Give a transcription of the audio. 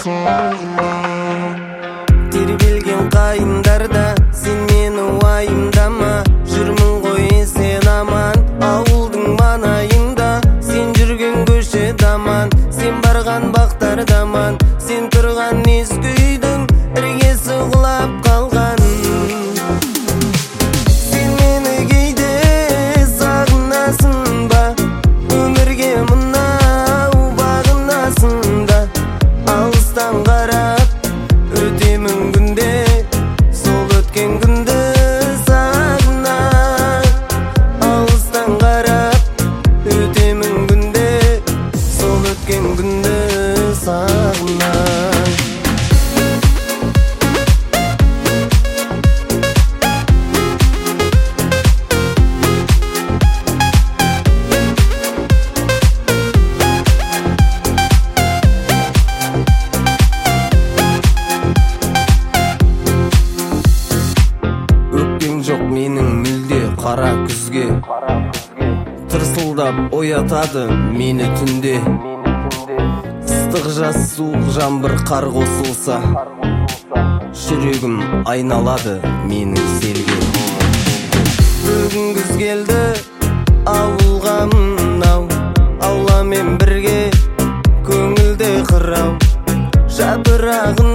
тербелген қайындарда сен мені уайымдама, жүрмін ғой сен аман ауылдың маңайында, сен жүрген көше даман, сен барған бақтар даман, сен тұрған ескі үйдің іргесі құлап қалған. Сен мені кейде сағынасың ба, өмірге мынау бағынасың да, алыстан қарап өтемін күнде, сол өткен күнді сағынар. Алыстан қарап өтемін күнде, сол өткен күнді сағынар. Өкпем жоқ менің мүлде қара күзге, тырсылдап оятады мені түнде. Ыстық жаз суық жаңбыр қар қосылса, жүрегім айналады менің селге. Бүгін күз келді ауылға мынау, ауламен бірге көңілде қырау, жапырағын